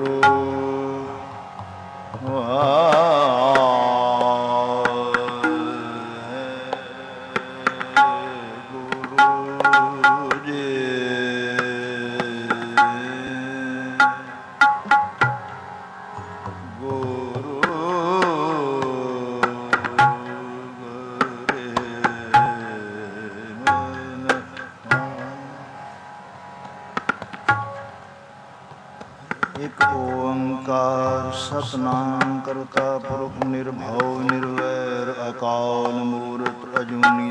ਸਤਿਨਾਮ ਕਰਤਾ ਪੁਰਖ ਨਿਰਭਉ ਨਿਰਵੈਰ ਅਕਾਲ ਮੂਰਤ ਅਜੂਨੀ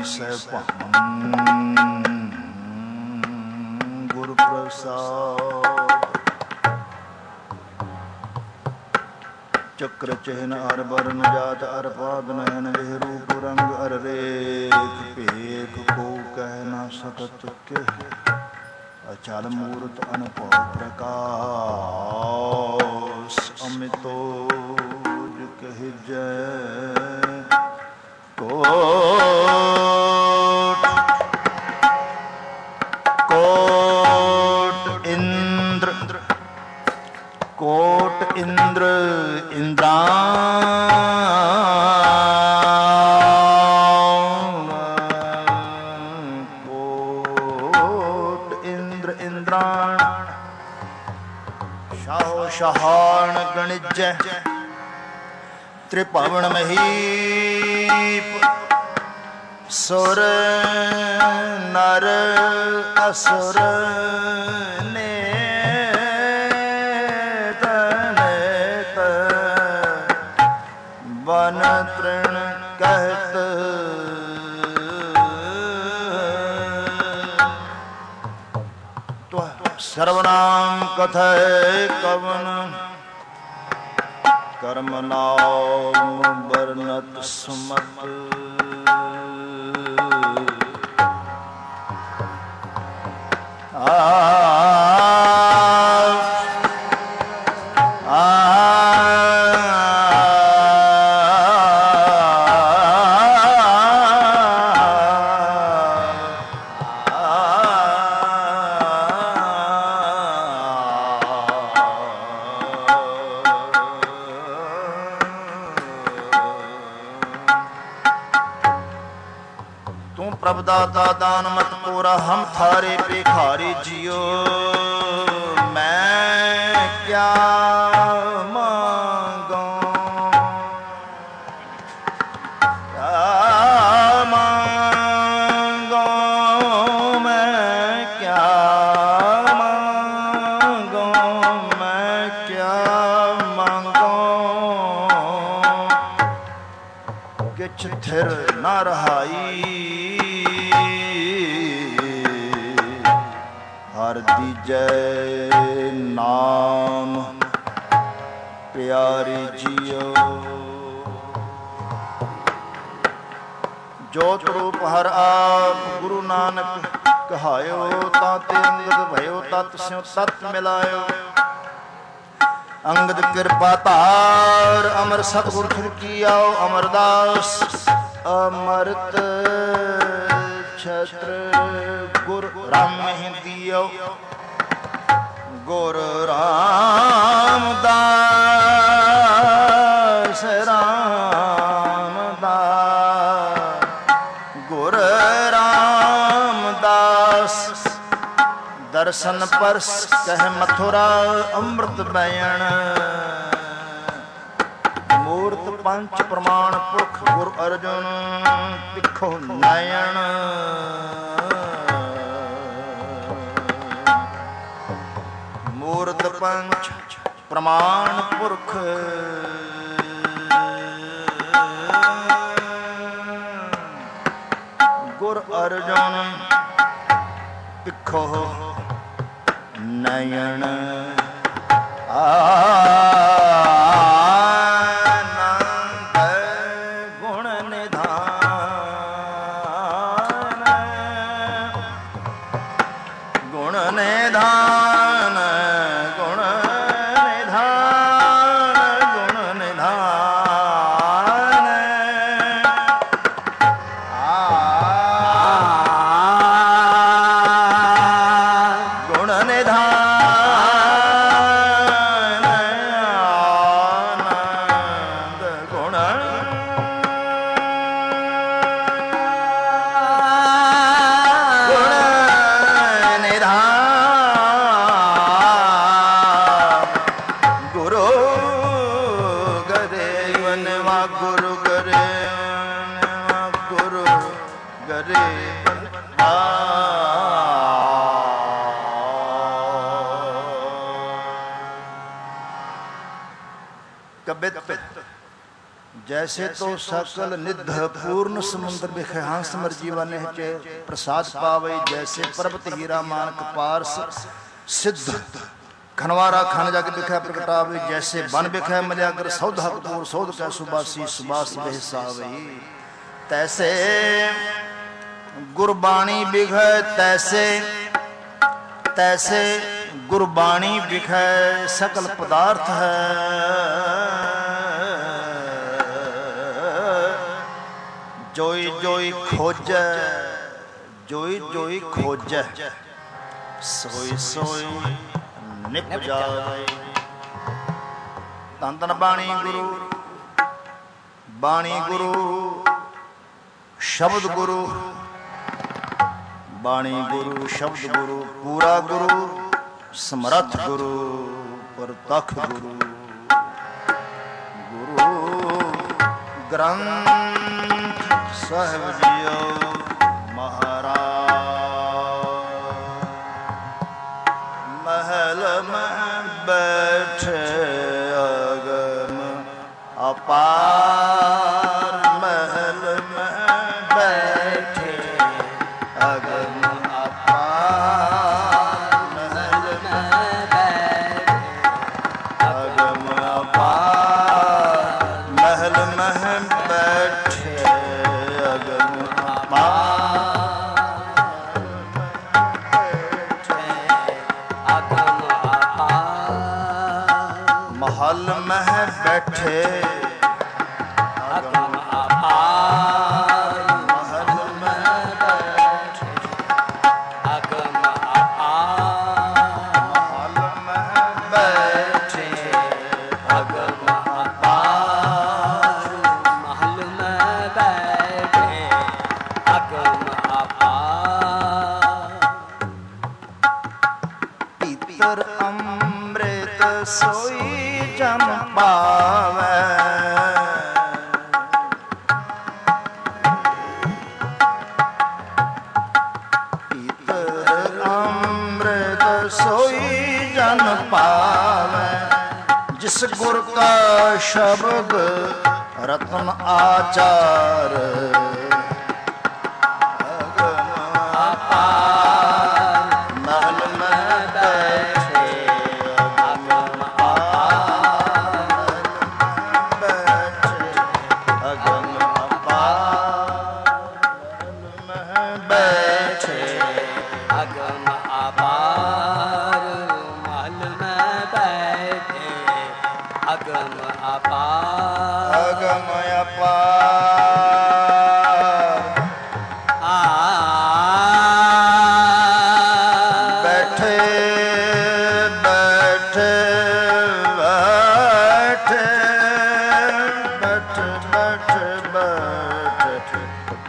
ਸੈਭੰ ਗੁਰ ਪ੍ਰਸਾਦ। ਚੱਕਰ ਚਿਹਨ ਅਰ ਬਰਨ ਜਾਤ ਅਰ ਪਾਦ ਨੈਨ ਜਿਹ ਰੂਪ ਰੰਗ ਅਰ ਰੇਖ ਭੇਖ ਕੋ ਕਹਿ ਨਾ ਸਕਤ ਕੇ ਅਚਲ ਮੂਰਤ ਅਨਭਉ ਪ੍ਰਕਾਸ਼ ਅਮਿਤੋਜ ਕਹਿਜੈ ਕੋਟ ਕੋਟ ਇੰਦਰ ਕੋਟ ਇੰਦਰ ਸ਼ਹਾਨ ਗਣਿਜੈ ਤ੍ਰਿਭਵਨ ਮਹੀਪ ਸੁਰ ਨਰ ਅਸੁਰ ਨੇਤ ਨੇਤ ਬਨ ਤ੍ਰਿਣ ਕਹਿਤ ਸਰਵਨਾਮ ਕਥੈ ਕਵਨ ਕਰਮ ਨਾਮ ਵਰਨਤ ਸੁਮਤ ਦਾਤਾ ਦਾਨ ਮਤ ਪੂਰਾ ਹਮ ਥਾਰੇ ਭਿਖਾਰੀ ਜੀਓ ਮੈਂ ਕਿਆ ਮੰਗਾਂ ਮੈਂ ਕਿਆ ਮੰਗਾਂ ਕਿਛ ਥਿਰ ਨਾ ਰਹਾਈ ਹਰ ਦੀਜੈ ਨਾਮ ਪਿਆਰੀ ਜੀਓ ਜੋਤ ਰੂਪ ਹਰ ਆਪ ਗੁਰੂ ਨਾਨਕ ਕਹਾਇਓ ਤਾਂ ਤੇ ਅੰਗਦ ਭਇਓ ਤਤ ਸਿਉ ਤਤ ਮਿਲਾਇਓ ਅੰਗਦ ਕਿਰਪਾ ਧਾਰ ਅਮਰ ਸਤਿਗੁਰ ਫਿਰ ਕੀ ਆਓ ਅਮਰਦਾਸ ਅਮਰਤ ਛਤਰ ਗੁਰ ਰਾਮ ਦਿਓ ਗੁਰ ਰਾਮਦਾਸ ਗੁਰ ਰਾਮਦਾਸ ਦਰਸ਼ਨ ਪਰਸ ਕਹਿ ਮਥੁਰਾ ਅੰਮ੍ਰਿਤ ਬੈਣ ਮੂਰਤ ਪੰਚ ਪ੍ਰਮਾਣ ਪੁਰਖ ਗੁਰ ਅਰਜੁਨ ਤਿੱਖੋ ਨੈਣ ਮੂਰਤ ਪੰਚ ਪ੍ਰਮਾਣ ਪੁਰਖ ਗੁਰ ਅਰਜੁਨ ਤਿੱਖੋ ਨੈਣ ਗੁਣ ਨਿਧਾਨ गुरु गरे वनवा गुरु गरे गुरु गरे कबित जैसे तो सकल निध पूर्ण समुद्र बिखे हंस मर जीवन चे प्रसाद पावे, जैसे पर्वत हीरा मानक पारस सिद्ध खनवारा खान जाके बिखे प्रगटावे, जैसे बन बिखे मल्यागर सौधा कपूर सौध कै सुबासी सुबास बेहसावे, तैसे गुरबाणी बिघै तैसे तैसे गुरबाणी बिघै सकल पदार्थ है, जोई जोई खोजै जोई जोई खोजै सोई सोई निप जावे। धन धन बाणी गुरु बाणी गुरु शब्द गुरु बाणी गुरु शब्द गुरु पूरा गुरु समर्थ गुरु परतख गुरु गुरु ग्रंथ साहिब जियो महाराज महल में बैठे अगम अपार, महल में बैठे अगम अपार, महल में बैठे अगम अपार, महल में बैठे अगम महल में बैठे अगम अपार, महल में बैठे अगम अपार, महल में बैठे अगम अपार, महल में बैठे अगम अपार। पीतर अमृत सोई जन पावै, पीतर अमृत सोई जन पावै, जिस गुर का शब्द रत्न आचार, अगम अपार, महल में बैठे अगम अगम अपार, महल में बैठे अगम अपार, अगम अपार, बैठे बैठे बैठे बैठे बैठे बैठे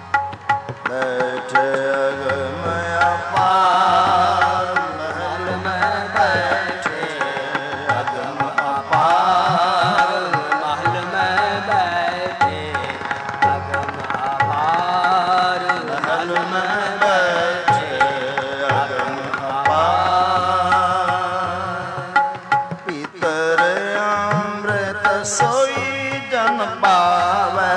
बैठे अगम अपार, महल में बैठे अगम अपार, महल में बैठे अगम अपार, महल में बैठे अगम अपार। पीतर अमृत सोई जन पावै,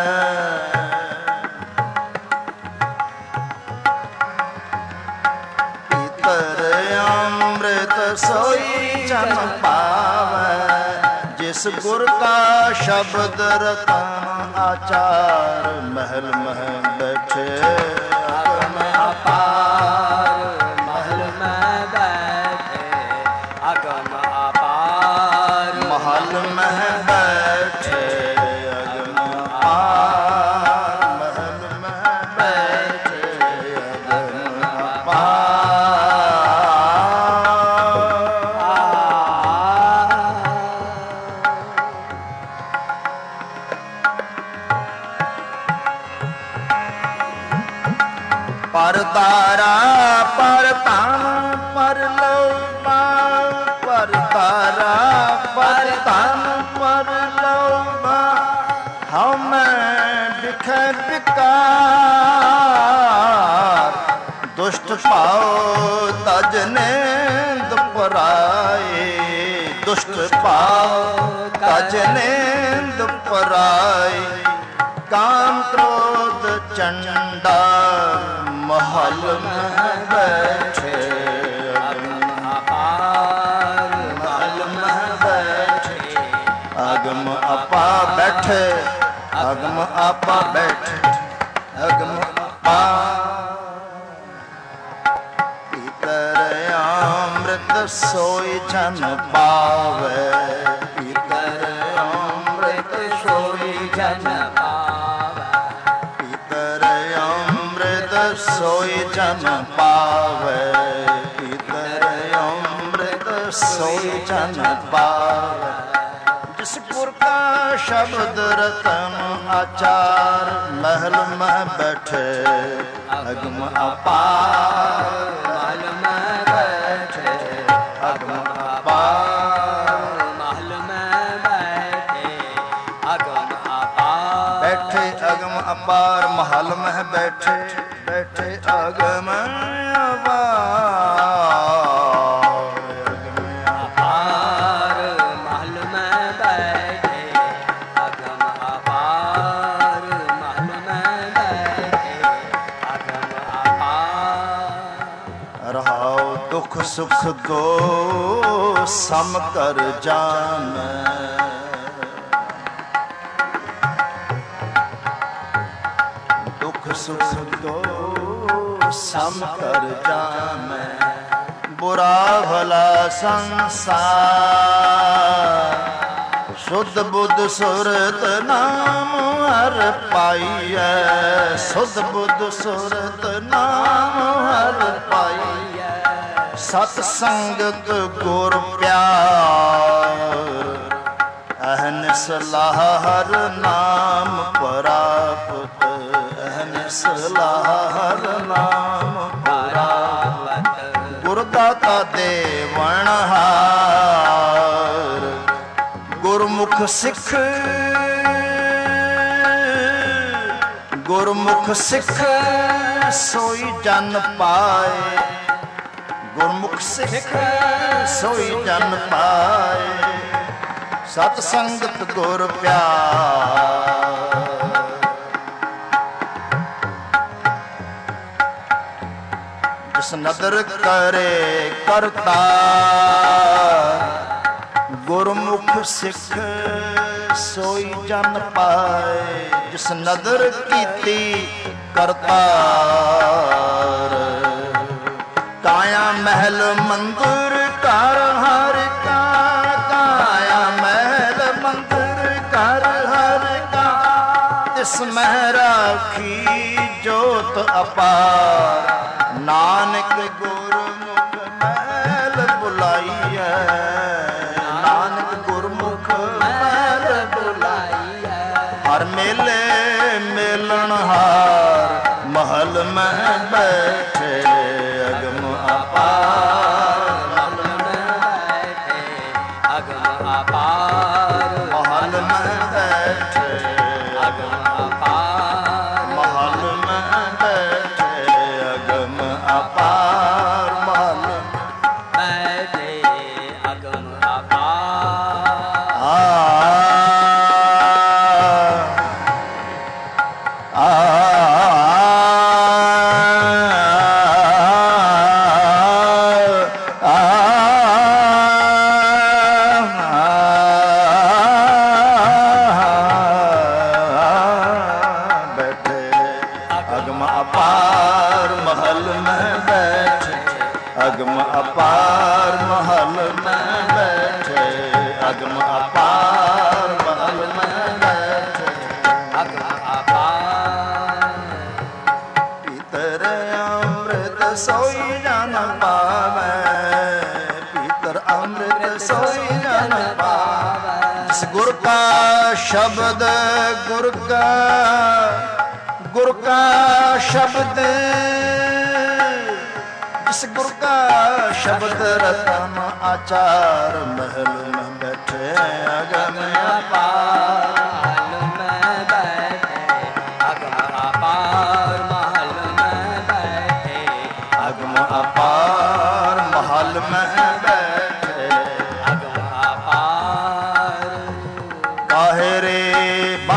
अमृत सोई जन पावै, जिस गुर का शब्द रतन आचार, महल में बैठे अगम अपार, महल में बैठे अगम अपार, महल में बैठे अगम अपार, महल में बैठे अगम पर तारा पर तान पर लो पर तारा पर निर्विकार, दुष्ट भाव तज नेंद पराए, दुष्ट भाव तज नेंद पराए। काम क्रोध चंडा महल में बैठे, अगम अपार महल में बैठे, अगम अपा बैठे, अगम आपा बैठे, अगम अपा। पीतर अमृत सोई जन पावे, पीतर अमृत सोई जन पावे, पीतर अमृत सोई जन पावे, पीतर अमृत सोई जन पावे। जिस पुर का शब्द रतन आचार, महल में बैठे अगम अपार, महल में बैठे अगम अपार, महल में बैठे अगम अपार, बैठे अगम अपार, महल में बैठे, बैठे अगम सुख दो सम कर जान, दुख सुख दो सम कर जान। बुरा भला संसार, शुद्ध बुद्ध सुरत नाम हर पाइए, शुद्ध बुद्ध सुरत नाम हर पाइए। सत संगत गुर प्यार, अहनिस लाहर नाम प्राप्त, अहनिस लाहर नाम प्राप्त। गुरदाता देवनहार, गुरमुख सिख, गुरमुख सिख सोई जन पाए, गुरमुख सिख सोई जन पाए। सत संगत गुर प्यार, जिस नदर करे करतार, गुरमुख सिख सोई जन पाए। जिस नदर कीती करतार, काया महल मंदिर कर हर का, काया महल मंदिर कर हर का। तिसमें राखी जोत अपार, नानक गुरमुख महल बुलाइए, नानक गुरमुख महल बुलाइए। हर मेले मिलन हार, महल में बैठे अगम अपार, महल में बैठे अगम अपार, महल में बैठे अगम अपार, महल में बैठे अगम अपार, महल बैठे अगम शब्द गुर का शब्द, जिस गुर का शब्द रतन आचार। महल में बैठे अगम अपार, महल में बैठे अगम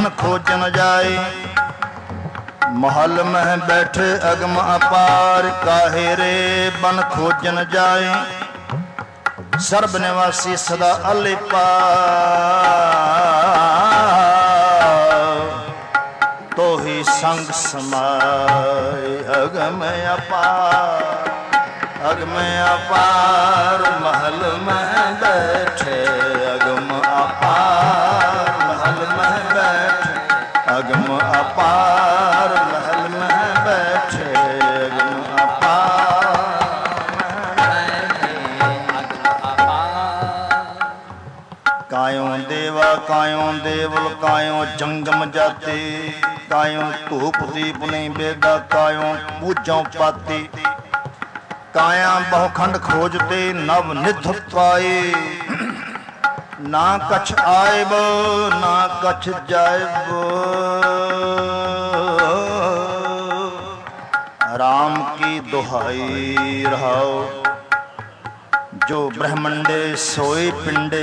खोजन जाए। महल में बैठे अगम अपार, काहे रे बन खोजन जाए। सर्ब निवासी सदा अलिपा, तो ही संग समाए। अगम अपार, अगम अपार महल में बैठे। अगम अपार महल में बैठे। अगम अपार महल में बैठे। अगम कायों देवा कायों देवल, कायों जंगम जाते। कायों धूप दीप नहीं बेदा, कायों पूजों पाती। काया बहुखंड खोजते नव निध पाए। ना कछ आएब ना कछ जाएब, राम की दुहाई रहाओ। जो ब्रह्मंडे सोई पिंडे,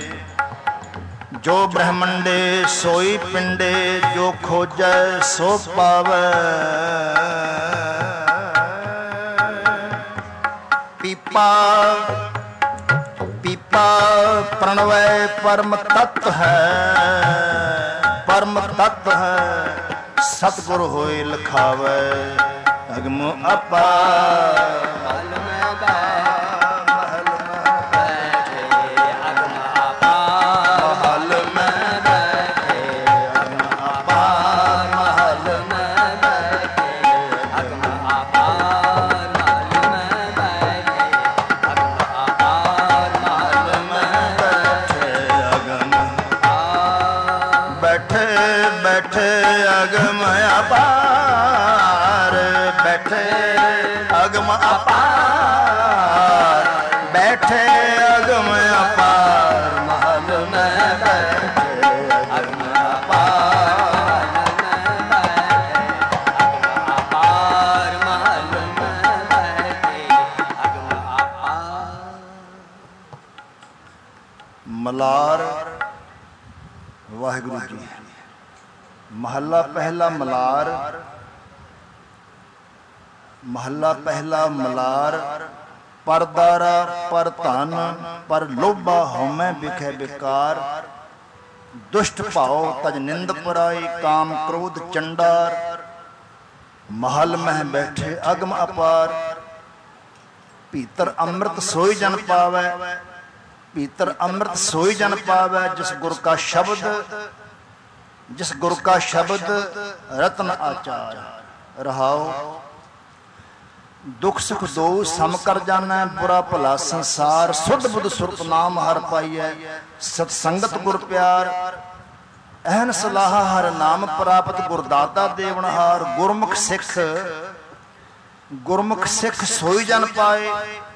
जो ब्रह्मंडे सोई पिंडे। जो खोजै सो पावै। पीपा पीपा प्रणवय परम तत्व है। परम तत्व है सतगुरु होए लिखावै। अगम अपार मलार। वाहिगुरु जी। महला पहला मलार। महला पहला मलार। परदारा पर धन, पर लोभा हमें बिखे बेकार। दुष्ट भाव तज निंद पराई, काम क्रोध चंडार। महल में बैठे अगम अपार, भीतर अमृत सोई जन पावै। भीतर अमृत सोई जन पावै, जिस गुर का शब्द, जिस गुर का शब्द रत्न आचार। रहाओ दुख सुख दो सम कर जाना, बुरा भला संसार। सुध बुध सुरत नाम हर पाइयै, सतसंगत गुर प्यार। अहन सलाह हर नाम प्राप्त, गुरदाता देवनहार। गुरमुख सिख, गुरमुख सिख सोई जन पाए,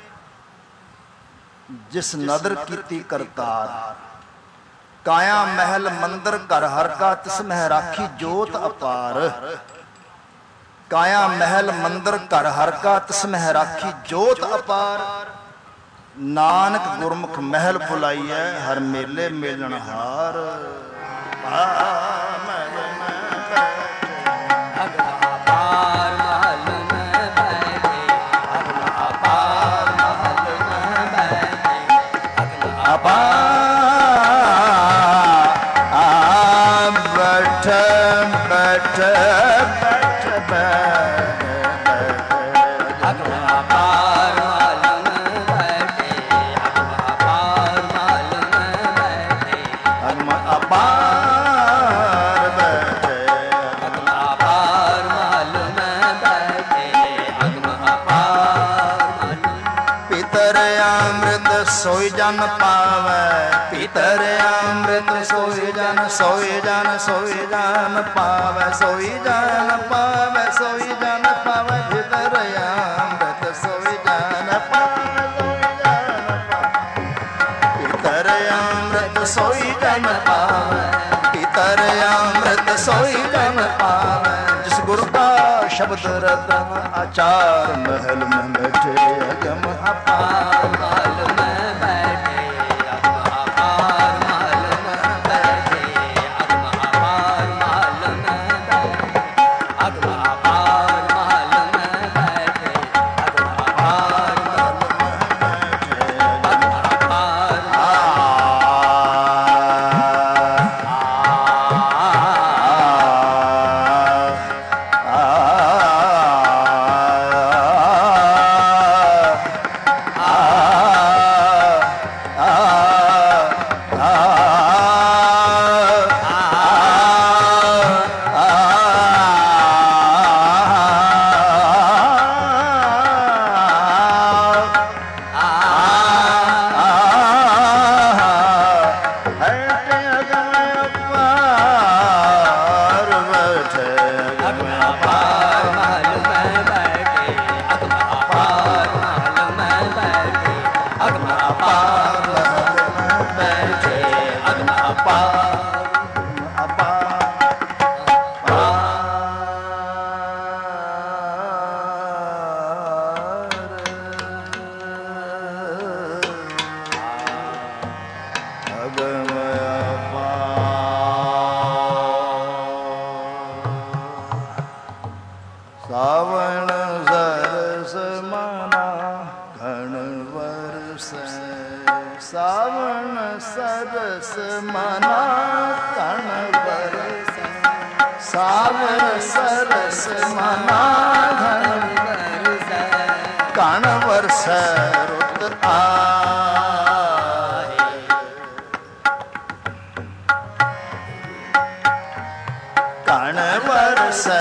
जिस नदर कीती करतार। काया महल मंदिर घर हर का, तिस मह राखी जोत अपार। काया महल मंदिर घर हर का, तिस मह राखी जोत अपार। नानक गुरमुख महल बुलाइए, हर मेले मेलनहार। सोई जन पावै, भीतर अमृत सोई जन, सोई जन, सोई जन पावै, सोई जन पावै, सोई जन पावै, भीतर अमृत सोई जन पावै, भीतर अमृत सोई जन पावै, भीतर अमृत सोई जन पावै। जिस गुरु का शब्द रतन आचार, महल में बैठे अगम अपार। महल में बैठे अगम अपार, महल में बैठे अगम अपार। ਅਗਮ ਅਪਾਰ ਸਾਵਣ ਸਰਸ ਮਨਾ ਘਣ ਵਰਸੈ ਸਾਵਣ ਸਰਸ ਮਨਾ ਘਣ ਵਰਸੈ ਸਾਵਣ ਸਰਸ ਮਨਾ ਘਣ ਵਰਸੈ ਘਣ ਵਰਸੈ ਰੁੱਤ ਆਏ ਘਣ ਵਰਸੈ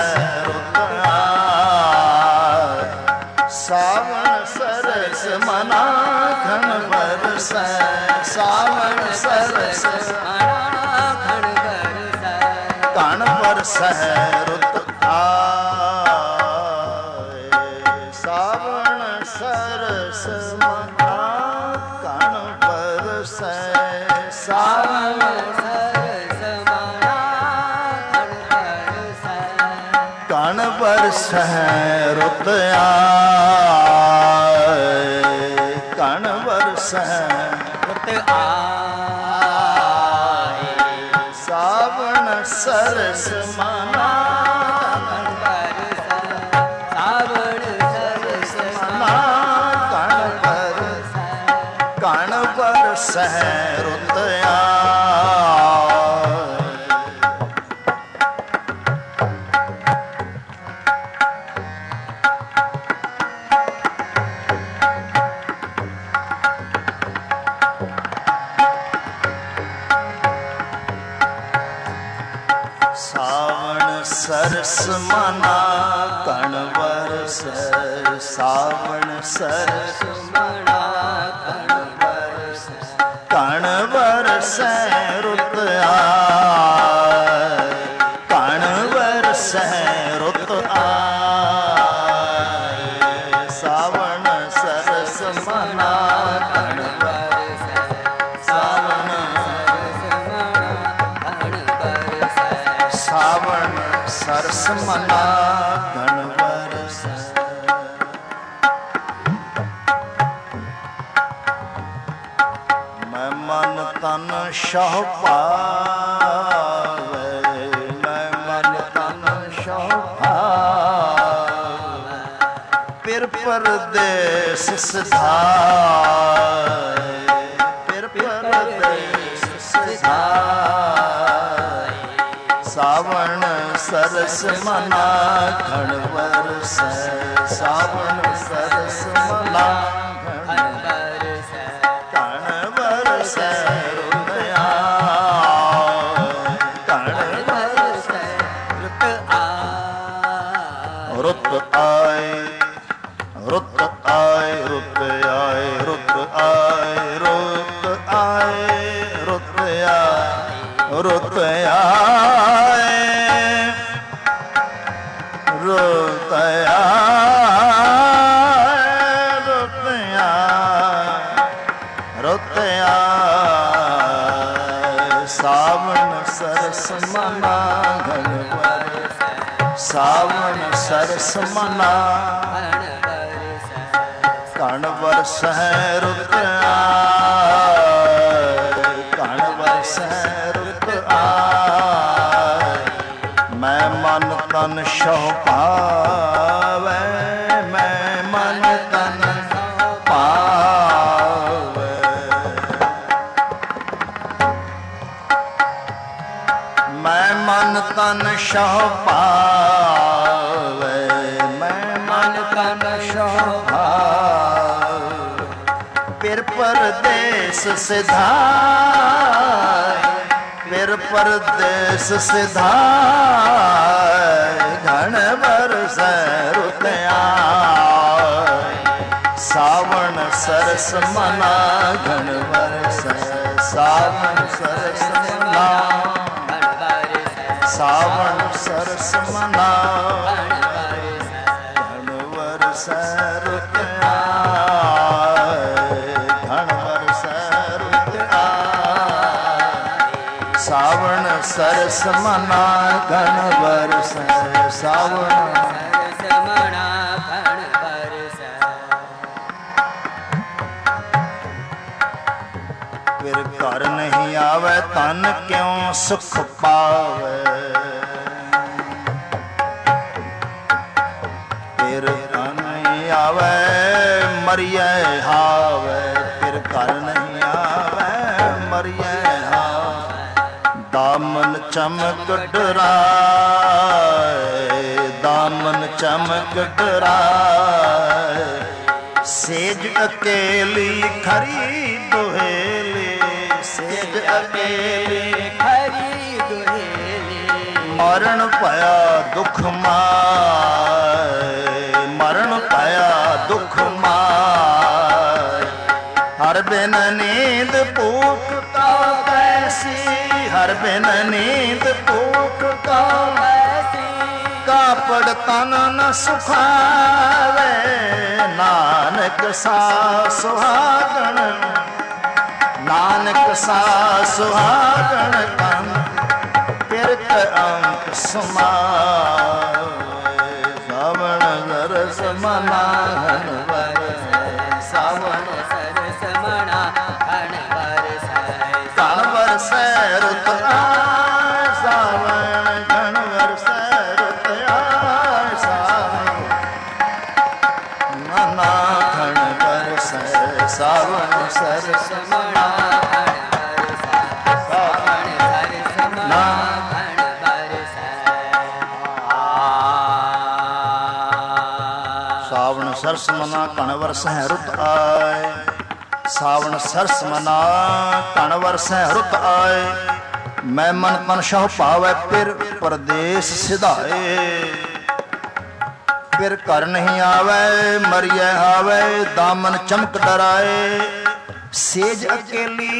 ਸਾਵਣ ਸਰਸ ਮਨਾ ਘਣ ਵਰਸੈ ਸਾਵਣ ਸਰਸ ਮਨਾ ਘਣ ਵਰਸੈ ਘਣ ਵਰਸੈ ਰੁੱਤ ਆਏ ਸਾਵਣ ਸਰਸ ਮਨਾ ਘਣ ਵਰਸੈ ਸਾਵਣ ਸਰਸ ਮਨਾ ਘਣ ਵਰਸੈ ਘਣ ਵਰਸੈ ਰੁੱਤ ਘਣ ਵਰਸੈ ਰੁੱਤ ਆਏ ਸਾਵਣ ਸਰਸ ਮਨਾ ਘਣ ਵਰਸੈ ਸਾਵਣ ਸਰਸ ਮਨਾ ਘਣ ਵਰਸੈ ਘਣ ਵਰਸੈ ਰੁੱਤ ਸਰਸ ਮਨਾ ਘਣ ਵਰਸੈ ਸਾਵਣ ਸਰਸ ਮਨਾ ਘਣ ਵਰਸੈ ਘਣ ਵਰਸੈ ਰੁੱਤ ਆਏ ਘਣ ਵਰਸੈ ਰੁੱਤ ਆਏ ਸਾਵਣ ਸਰਸ ਮਨਾ ਘਣ ਵਰਸੈ ਸਾਵਣ ਸਰਸ ਮਨਾ ਘਣ ਵਰਸੈ ਸਾਵਣ ਸਰਸ ਮਨਾ ਘਣ ਵਰਸੈ ਮੈਂ ਮਨ ਤਨ ਸ਼ਹੁ ਪਾਵੇ ਮੈਂ ਮਨ ਤਨ ਸ਼ਹੁ ਪਾਵੇ ਪਿਰ ਪਰਦੇਸ ਸਿਧਾਏ ਪਿਰ ਪਰਦੇਸ ਸਿਧਾਏ ਸਾਵਣ ਸਰਸ ਮਨਾ ਘਣ ਵਰਸੈ ਸਾਵਣ ਸਰਸ ਮਨਾ ਘਣ ਵਰਸੈ ਘਣ ਵਰਸੈ ਰੁੱਤ ਆਏ ਘਣ ਵਰਸੈ ਰੁੱਤ ਆਏ ਰੁੱਤ ਆਏ ਰੁੱਤ ਆਏ ਰੁੱਤ ਆਏ ਰੁੱਤ ਆਏ ਰੁੱਤ ਆਏ ਰੁੱਤ ਆਏ ਰੁੱਤ ਆਏ ਰੁੱਤ ਆਏ ਰੁੱਤ ਆਏ ਰੁੱਤ ਆਏ ਸਾਵਣ ਸਰਸ ਮਨਾ ਘਣ ਵਰਸੈ ਸਾਵਣ ਸਰਸ ਮਨਾ ਘਣ ਵਰਸੈ ਰੁੱਤ ਆਏ ਘਣ ਵਰਸੈ ਰੁੱਤ ਆਏ ਮੈਂ ਮਨ ਤਨ ਸ਼ਹੁ ਪਾਵੇ ਮੈਂ ਮਨ ਤਨ ਪਾਵੇ ਮੈਂ ਮਨ ਤਨ ਸ਼ਹੁ ਪਾਵੇ ਮੈਂ ਮਨ ਤਨ ਸ਼ਹੁ ਪਾਵੇ ਪਿਰ ਪਰਦੇਸ ਸਿਧਾਏ ਪਿਰ ਪਰਦੇਸ ਸਿਧਾਏ ਘਣ ਵਰਸੈ ਰੁੱਤ ਆਏ ਸਾਵਣ ਸਰਸ ਮਨਾ ਘਣ ਵਰਸੈ ਸਾਵਣ ਸਰਸ ਮਨਾ ਘਣ ਵਰਸੈ ਸਾਵਣ ਸਰਸ ਮਨਾ ਘਣ ਵਰਸੈ ਰੁੱਤ ਆਏ ਘਣ ਵਰਸੈ ਰੁੱਤ ਆਏ ਸਾਵਣ ਸਰਸ ਮਨਾ ਘਣ ਬਰਸੈ ਸਾਵਣ ਸਰਸ ਮਨਾ ਘਣ ਬਰਸੈ ਫਿਰ ਘਰ ਨਹੀਂ ਆਵੇ ਤਨ ਕਿਉ ਸੁਖ ਪਾਵੇ ਫਿਰ ਘਰ ਨਹੀਂ ਆਵੇ ਮਰੀਏ ਹਾਵੇ ਫਿਰ ਘਰ ਨਹੀਂ ਆਵੇ ਮਰੀਏ दामन चमक डराए दामन चमक डराए सेज अकेली खरी दुहेली सेज अकेली खरी दुहेली मरण पाया दुख माय मरण पाया दुख माय हर बिन नींद भूख का कैसी हर बिन नींद भूख का कापड़ तन न सुखावे नानक सा सुहागण नानक सा सुहागण कं पिरक अंक समावे सावण सरस मना घन बरसै सावण सरस मना घन बरसै घन बरसै रुत आय सावण घन बरसै रुत आय सावण मना घन बरसै सावण सरस मना घन बरसै सावण सरस मना घन बरसै सावण सरस मना घन बरसै रुत आय सावण सरस मना घन बरसै रुत आय मैं मन तन शह पावै फिर परदेस सिधाए फिर घर नहीं आवे मरिए हावे दामन चमक डराए सेज अकेली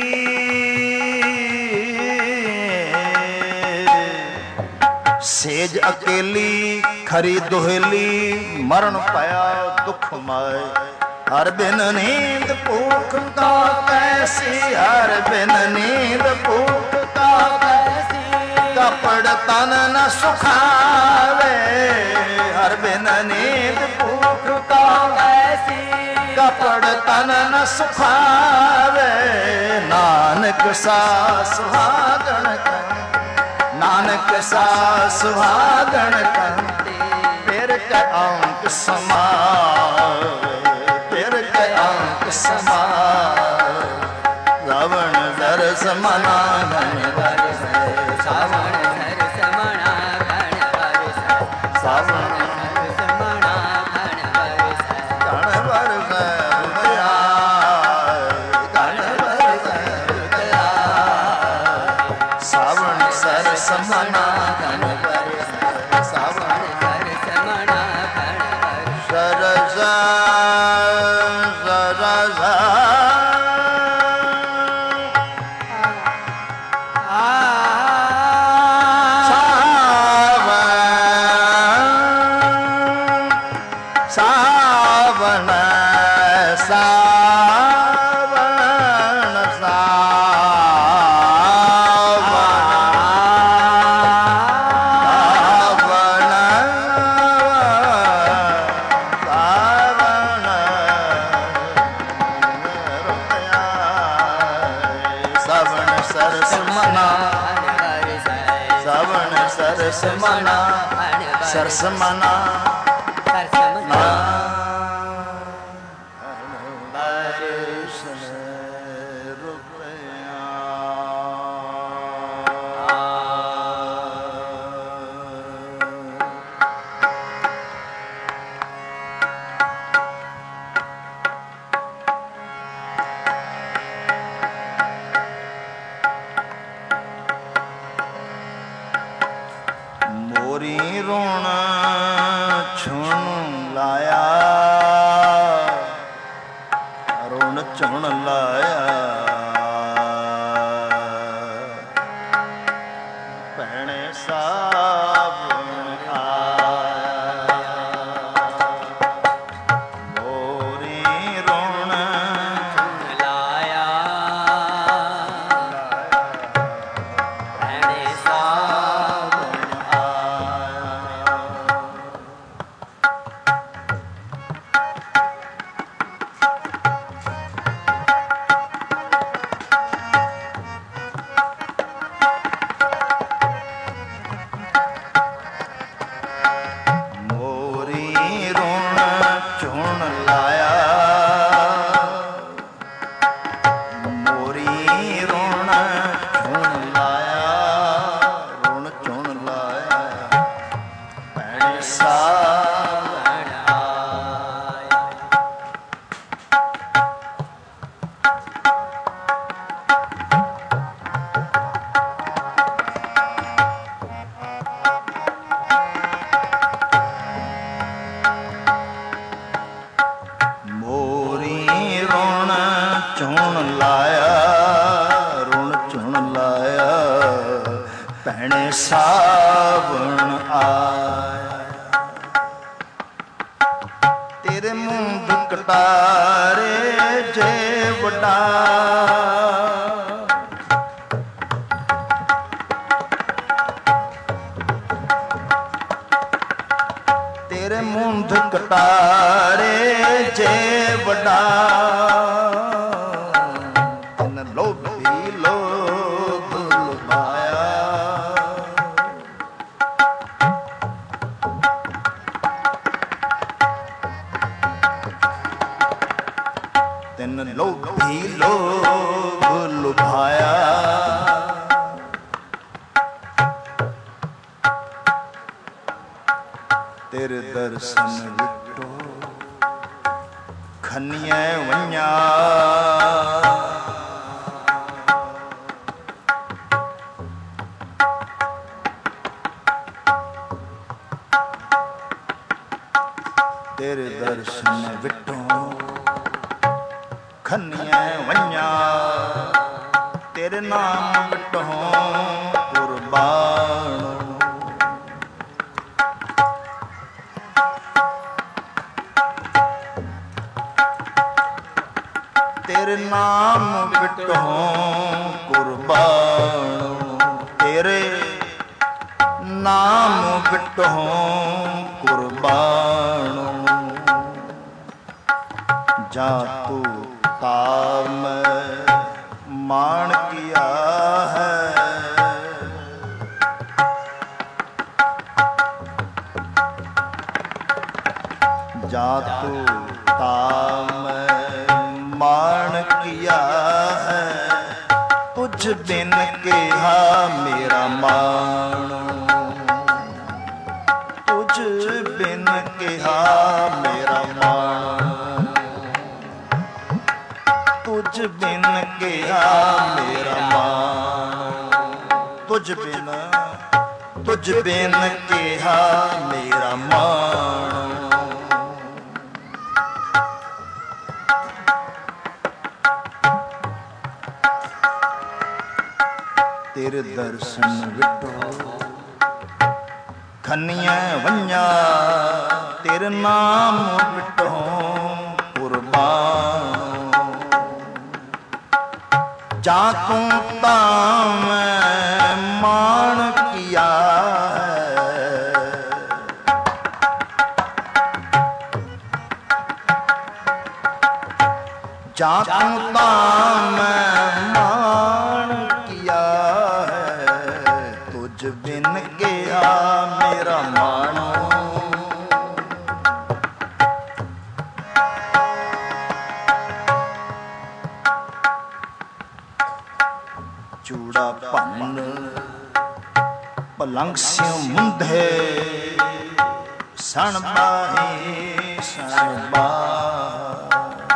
सेज अकेली खरी दुहेली मरण पाया दुख माए हर बिन नींद भूख का कैसी हर बिन नींद भूख का कैसी कपड़ तन न सुखावे हर बिन नींद भूख का कैसी कपड़ तन न सुखावे नानक सा सुहागण नानक सा सुहागण कंते फिर क अंक समावे फिर क अंक समावे रावण दरस मना घन बरसै सावण सरस मना घन बरसै सावण सरस मना घन बरसै घन बरसै घन बरसै सावण सरस मना घन बरसै सावण सरस मना घन बरसै सरस सरस सावण सावण सावण सरस मना सावण सरस मना सरस मना मोरी रोण छुण लाया रोण छुण लाया भैणे सावन आया मोरी रोण लाया ਭੈਣੇ ਸਾਵਣ ਆਇਆ, ਤੇਰੇ ਮੁੰਡ ਕਟਾਰੇ ਜੇ ਵਡਾ, ਤੇਰੇ ਮੁੰਡ ਕਟਾਰੇ ਜੇ ਵਡਾ, ਤਨ ਲੋਭੀ ਲੋਭ ਲੁਭਾਇਆ, ਤਨ ਲੋਭੀ ਲੋਭ ਲੁਭਾਇਆ, ਤੇਰੇ ਦਰਸ਼ਨ ਵਿਟੋ ਖੰਨੀਆਂ ਵਈਆਂ, ਤੇਰੇ ਦਰਸ਼ਨ ਵਿਟੋ ਖੰਨੀਆਂ ਵਈਆਂ, ਤੇਰੇ ਨਾਮ ਵਿਟੋ ਕੁਰਬਾਨ, ਤੇਰੇ ਨਾਮ ਵਿਟੋ ਕੁਰਬਾਨ, ਤੇਰੇ ਨਾਮ ਵਿਟੋ ਕੁਰਬਾਨ, ਜਾ ਤੂੰ ਤਾਮ ਮਾਣ ਕੀਆ ਹੈ, ਜਾ ਤੂੰ ਤਾਮ ਮਾਣ ਕੀਆ ਹੈ, ਤੁਝ ਬਿਨ ਕਿਹਾ ਮੇਰਾ ਮਾਣ, ਤੁਝ ਬਿਨ ਕਿਹਾ ਮੇਰਾ ਮਾਣ, ਤੁਝ ਬਿਨ ਕਿਹਾ ਮੇਰਾ ਮਾਣ, ਤੁਝ ਬਿਨ ਕਿਹਾ ਮੇਰਾ ਮਾਣ, ਤੇਰੇ ਦਰਸ਼ਨ ਵਿਟੋ ਖੰਨੀਆਂ ਵਈਆਂ, ਤੇਰੇ ਨਾਮ ਵਿਟੋ ਕੁਰਬਾਨ, ਜਾ ਤੂੰ ਤਾਮ ਮਾਣ ਕੀਆ ਹੈ, ਜਾ ਤੂੰ ਤਾਮ ਮਾਣ ਕੀਆ ਹੈ, ਤੁਝ ਬਿਨ ਗਿਆ ਮੇਰਾ ਮਾਣ, ਚੂੜਾ ਭੰਨ ਪਲੰਗ ਸਿਉ ਮੁੰਧੇ, ਸਣ ਬਾਹੀ ਸਣ ਬਾਹ,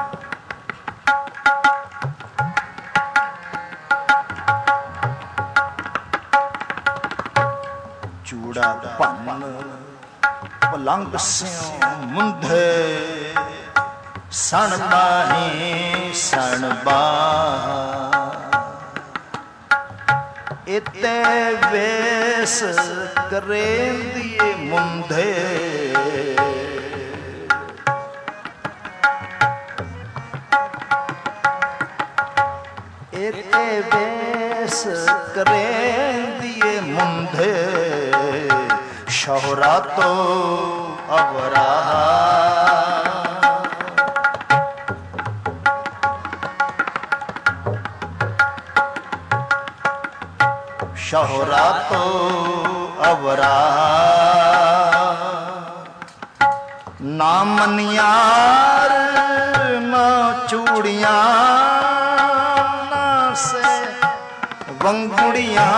ਚੂੜਾ ਭੰਨ ਪਲੰਗ ਸਿਉ ਮੁੰਧੇ, ਸਣ ਬਾਹੀ ਸਣ ਬਾਹ, ਇਤੇ ਵੇਸ ਕਰੇਂਦੀਏ ਮੁੰਧੇ, ਇਤੇ ਵੇਸ ਕਰੇਂਦੀਏ ਮੁੰਧੇ, ਸ਼ੋਹਰਾ ਤੋ ਅਵਰਾ, ਸ਼ੋਹਰਾ ਤੋ ਅਵਰਾ, ਨਾ ਮਨਿਆਰ ਨਾ ਚੂੜੀਆਂ, ਨਾ ਸੇ ਵੰਗੁੜੀਆਂ,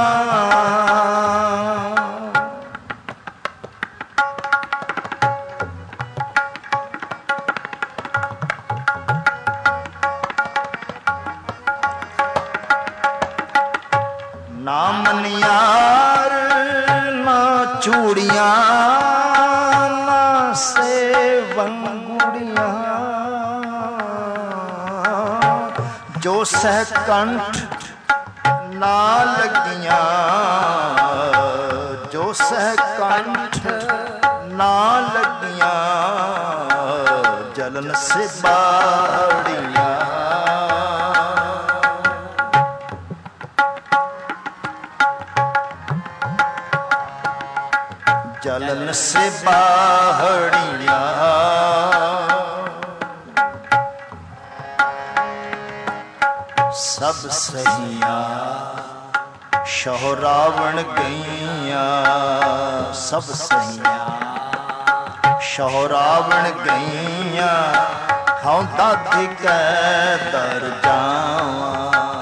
ਨਾ ਮਨਿਆਰ ਨਾ ਚੂੜੀਆਂ, ਨਾ ਸੇਵੰਗੁੜੀਆਂ, ਜੋ ਸਹਿ ਕੰਠ ਨਾ ਲੱਗੀਆਂ, जलन से बाड़िया जलन से बाहड़िया सब सहिया शहो रावण गैया सब सहिया शहो रावण गैया हाँ दादी कै दर जावा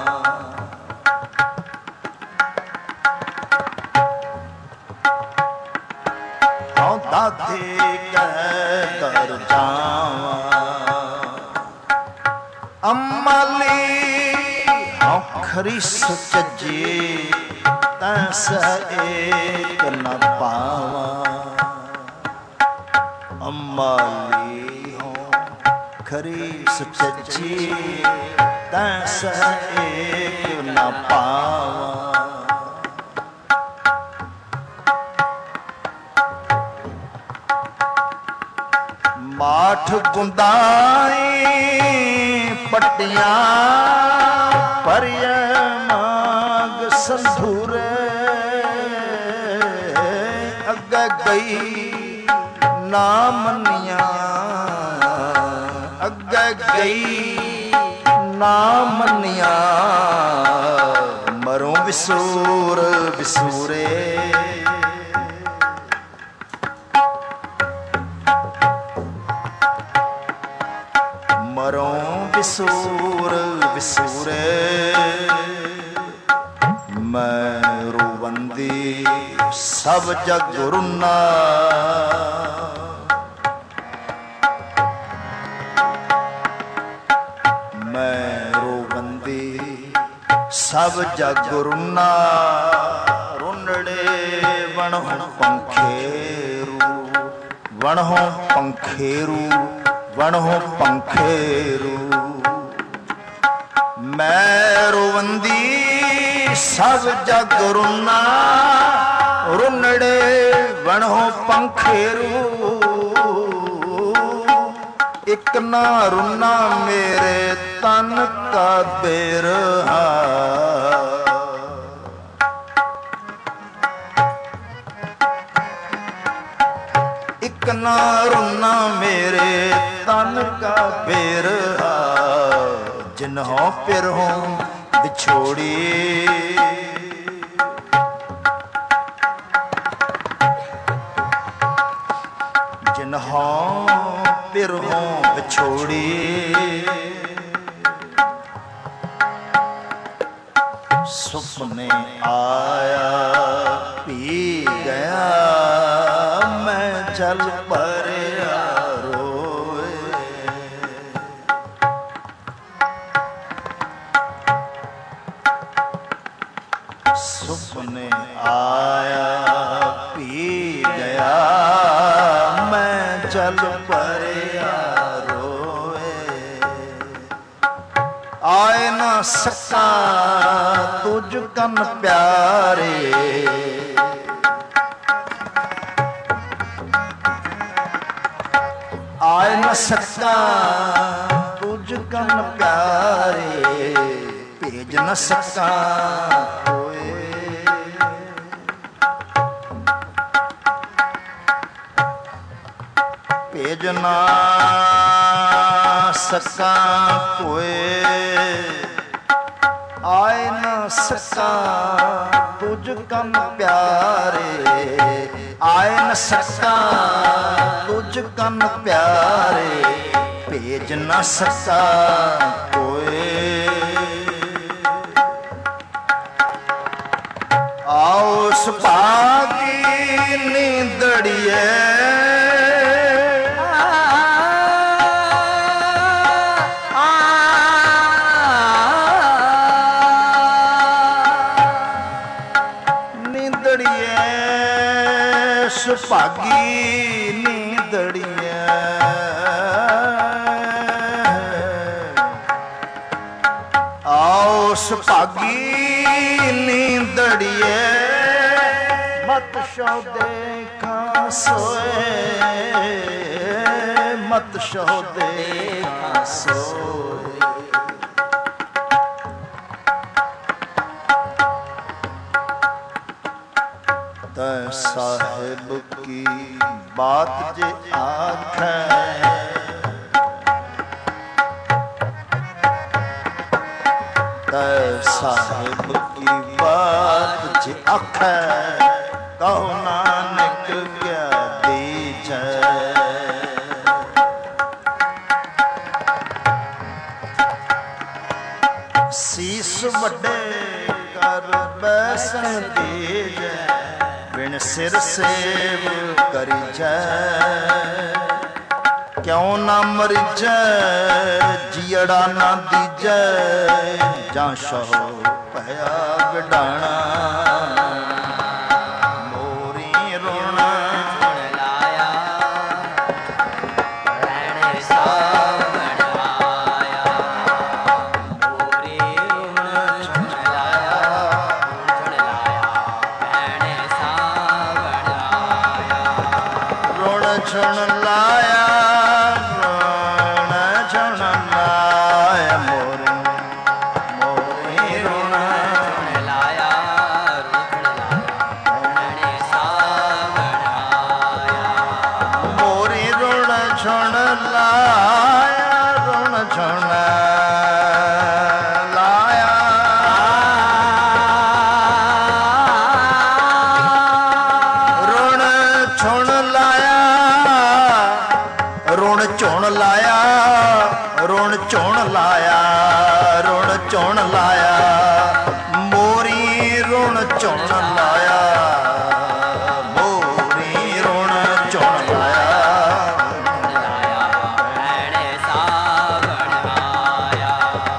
हाँ दादी कै दर जावा अम्माली हाँ खरी सच्ची तैसा एक न पावा अम्माली हो खरी सच्ची तैसा एक न पावा माठ गुंदाई पट्टियां परिय माग संधूरे अग्गे गई नामनिया अग्गे गई नामनिया मरो विसूर विसूरे मरो विसूर विसूरे मैं रोवंदी सब जग रुन्ना मैं रोवंदी सब जग रुन्ना रुनड़े वणों पंखेरू वणों पंखेरू वणों पंखेरू मैं रोवंदी सब जग रुन्ना रुनड़े वणों पंखेरू एक ना रुन्ना मेरे तन का बेरहा एक ना रुन्ना मेरे तन का बेरहा जिन्हों पिरहों बिछोड़ी जिन्हों पिरहों बिछोड़ी सुपने आया पी गया मैं जल भरिया रोए सुपने आया पी गया मैं जल भरिया रोए आए ना सका तुझ कन प्यारे आए न सका तुझ कन प्यारे भेज न सका कोई भेज न सका कोई आए न सका तुझ कन प्यारे आए न सका तुझ कन प्यारे भेज न सका कोई आओ सुभागी नींदड़िए सुभागी नींदड़िया आओ सुभागी नींदड़िए मत शो देखा सोए, मत शो देखा सोए। तै साहिब की बात जे आखे, तै साहिब की बात जे आखे, कहो नानक क्या दीजै। सीस वड्डे कर बैसन दीजै, बिन सिर सेव करी जै। क्यों ना मरी जै जियड़ा ना दीजै, जां शहो पया विडाणा। मोरी रुण लाया, रहने सावण आया। मोरी रुण लाया, रहने सावण आया। रुण छुण लाया, रुण छुण लाया। मोरी मोरी रुण लाया, रहने सावण आया। मोरी रुण छुण लाया, रुण छुण लाया। रुण छुण लाया, रुण चुण लाया, रुण चुण लाया, रुण चुण लाया। मोरी रुण चुण लाया, मोरी रुण चुण लाया। रहने सावण आया।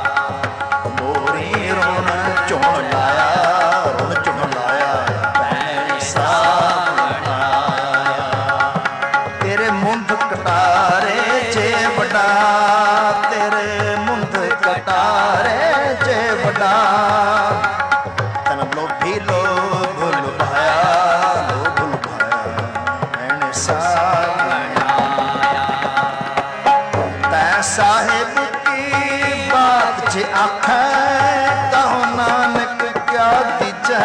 मोरी रुण चुण लाया, रुण चुण लाया। रहने सावण आया। तेरे मुंद कटारे जे बड़ा, तेरे मुंद कटारे जे बड़ा। तन लोभी लोभ लुभाया, लोभ लुभाया। मैंने सावण आया। तै साहिब की बात जे आखे, कहो नानक क्या दीजै।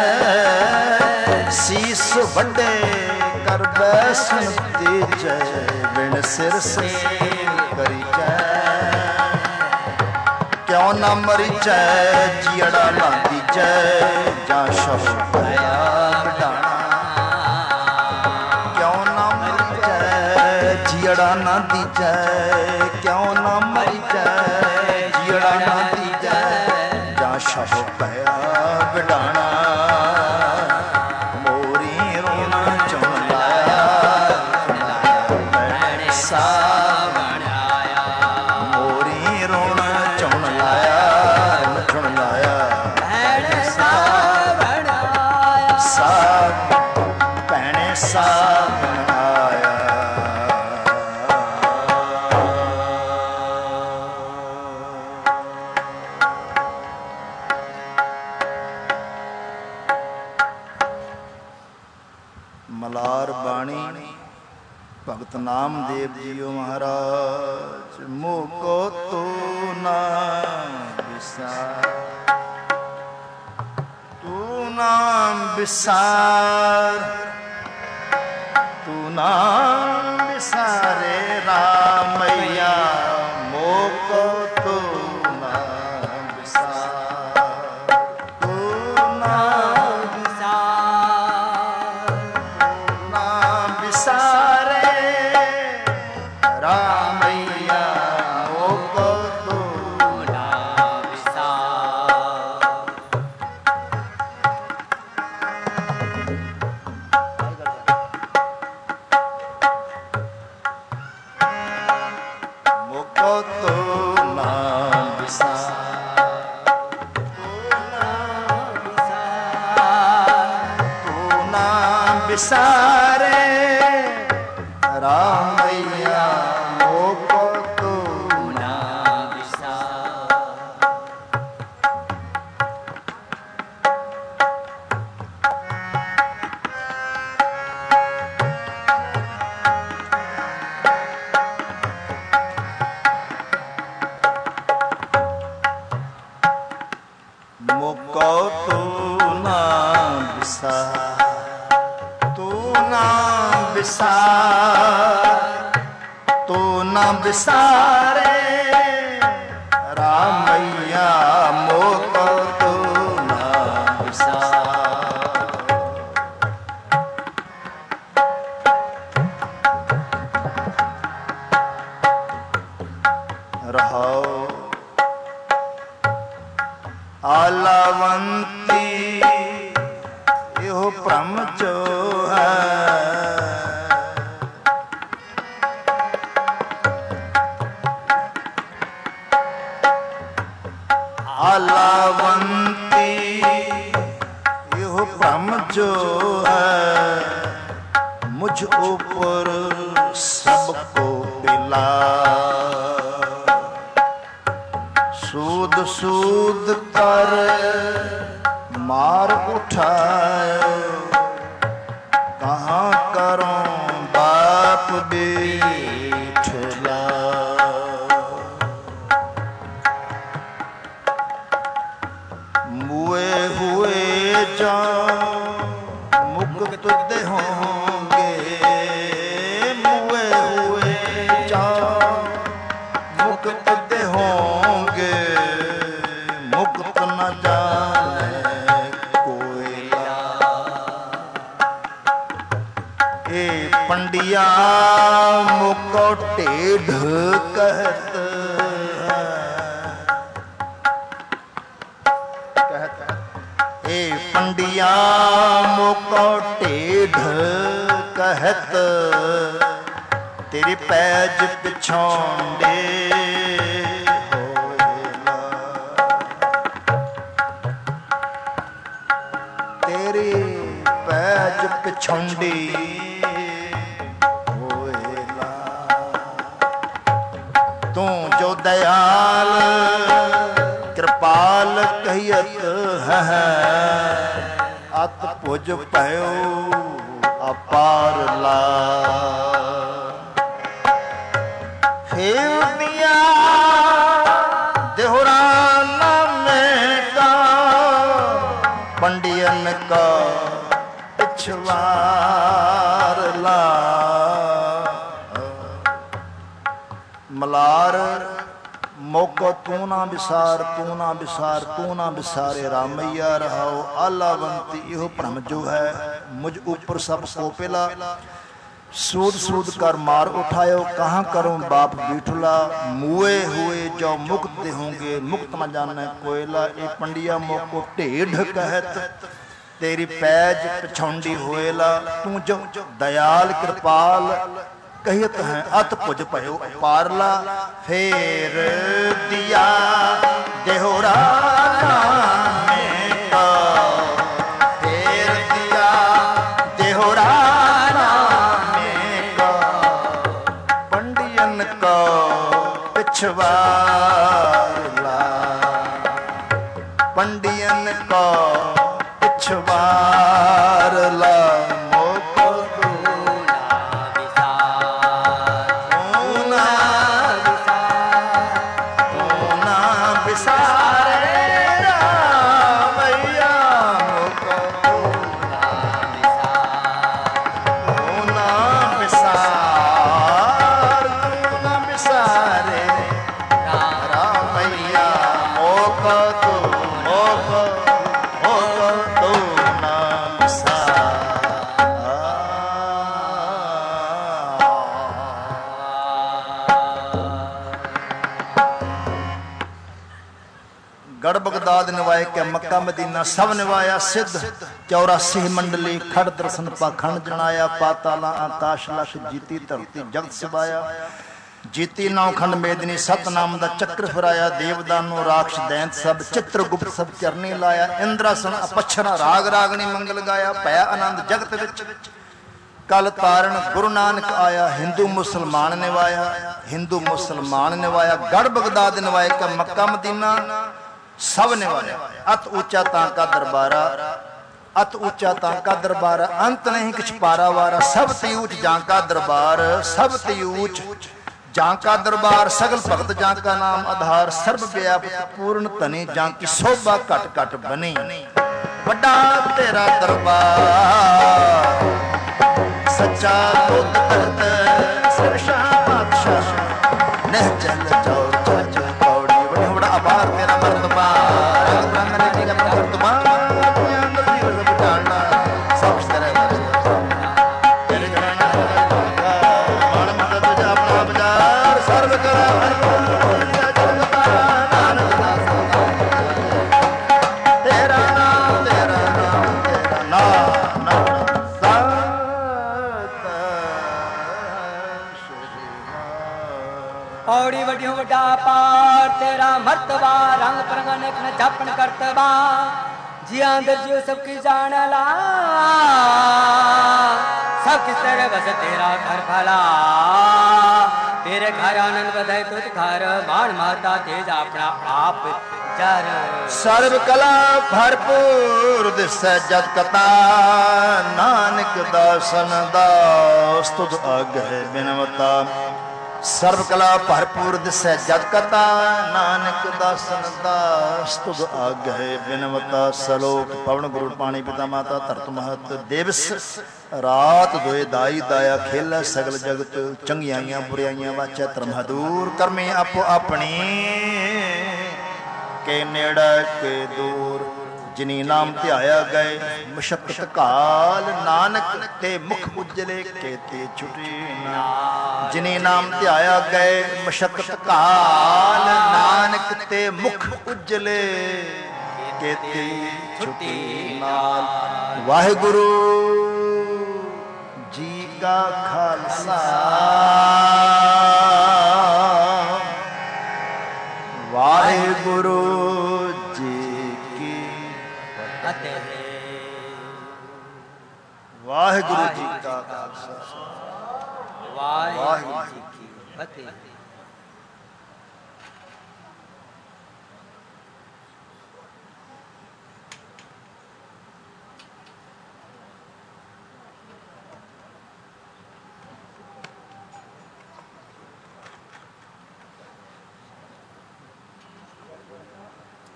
सीस वड्डे कर बैसन दीजै, बिन सिर सेव करी जै। क्यों ना मरी जै जियड़ा ना दीजै, जां शहो पया विडाणा। क्यों ना मरी जै जियड़ा ना दीजै, क्यों ना मरी जै जियड़ा ना दीजै, जां शहो पया विडाणा। मोरी रुण चुण लाया, रहने सावण आया। मोरी रुण चुण लाया, रुण चुण लाया। रहने सावण आया। साव भैणे सावण आया। मलार बाणी भगत नामदेव जीओ महाराज। मोको तो ना विसार, तू नाम विसार, तू नाम विसारे रामैया। मोको तो ना विसार, तू नाम नाम विसारे रामैया। मोको तो मोको तो नाम विसार, तू नाम विसारे रामैया। मोको तो बिसार, तू ना बिसार, तू ना बिसारे रामैया मोको तू ना बिसार। रहो आलावंती यो भ्रम जो है, आलावंती यो भ्रम जो है, मुझ ऊपर सबको पिला। सूद सूद कर मार उठायो, कहाँ करूं बाप बेठला। मुए हुए जाओ मुक्त होंगे, मुए हुए जाओ मुक्त होंगे, मुक्त न जाने कोयला। ए पंडिया मुको टेढ़ कहत है, ए पंडिया मुको टेढ़ कहत, तेरी पैज पिछोंडे होएला। तेरी पैज पिछोंडी होएला। तू जो दयाल कृपाल कहियत है, अत पुज पयो अपार ला। फेर दिया देहराना में का, पंडियन का पिछवार ला। मलार मौको तू ना बिसार, तू ना बिसार, तू ना बिसारे रामैया रहाओ। आलावंती यो भ्रम जो है, मुझ ऊपर सब को पिला। सूद सूद कर मार उठायो, कहाँ करूं बाप बीठला। मुए हुए जो मुक्त होंगे, मुक्त न जाने कोयला। ए पंडिया मोको टेढ़ कहत, तेरी पैज पिछौंडी होएला। तू जो दयाल कृपाल कहियत है, अत पुज पयो पारला। फेर दिया देहराना में का, फेर दिया देहराना को पिछवाला। पंडियन को पिछवाला। मोको तू ना बिसार, तू ना बिसारे रामैया। मोको तू ना बिसार, रामैया मोको तू, मोको तू ना बिसार। गढ़ बगदाद निवाए के मक्का मदीना सब निवाया सिद्ध। 84 मंडली खड़ दर्शन पाखंड जनाया। पाताला आकाश लख जीती धरती जगत सिवाया। जीती नौ खंड मेदनी सतनाम दा चक्र फिराया। देवदानो राक्ष दैंत सब चित्रगुप्त सब चरनी लाया। इंद्रासन अपच्छना राग रागनी मंगल गाया। पया आनंद जगत विच कल तारण गुरु नानक आया। हिंदू मुसलमान निवाया, हिंदू मुसलमान निवाया। गढ़ बगदाद निवाए का मक्का मदीना सब निवाया। अत ऊंचा तांका दरबारा, अत ऊंचा तांका दरबारा। अंत नहीं किछ पारावारा। सब ते ऊंच जांका दरबार, सब ते ऊंच जांका दरबार। सगल भगत जांका नाम आधार। सर्व व्यापक पूर्ण तनी जांकी शोभा घट घट बनी। ਵੱਡਾ ਤੇਰਾ ਦਰਬਾਰ ਸੱਚਾ ਬੁੱਧ ਕਰਤ ਸਰਸ਼ਾਹ ਬਾਦਸ਼ਾਹ ਨਿਹਚਲ ਚੌਰ ਚਾਚ ਕੌੜੀ ਬੜਾ ਬੜਾ ਆਭਾਰ ਤੇਰਾ ਮਰਤਬਾ ਰੰਗ ਰੰਗ ਨੇ ਨਿਗਮ ਕਰਤਮਾ ਦੁਨੀਆ ਨਦੀ ਰਬ ਜਾਣਨਾ ਸਭ ਤੇਰੇ ਤੇਰੇ ਜਣਾ ਮਨ ਮਦਦ ਜਾ ਆਪਣਾ ਬਾਜ਼ਾਰ ਸਰਬ ਕਰਾ औड़ी वड्डियों वड्डा पार तेरा मर्तबा रंग परंगन एक न जापन करतबा जिया अंदर जियो सबकी जान ला सब किस तरह बस तेरा घर भला तेरे घर आनंद बधाई तुझ घर मान माता तेज अपना आप जर सर्व कला भरपूर दिसै जत कथा नानक दासन दास तुझ आगे बिनवता सर्व कला भरपूर दिसै जत कथा नानक दासन दास तुझ आगे बिनवता सलोक पवन गुरु पानी पिता माता धरत महत दिवस रात दोए दाई दाया खेल सगल जगत चंगियाइयां बुराइयां वाचा धर्म दूर करमे आपो अपनी के नेड़ा के दूर जिनी नाम ध्याया गए मशक्कत काल नानक ते मुख उजले केते छुटी ना जिनी नाम ध्याया गए मशक्कत काल नानक ते मुख उजले केते छुटी नाल वाहिगुरु जी का खालसा वाहिगुरु वाहिगुरु जी का खालसा वाहिगुरु जी की फतेह।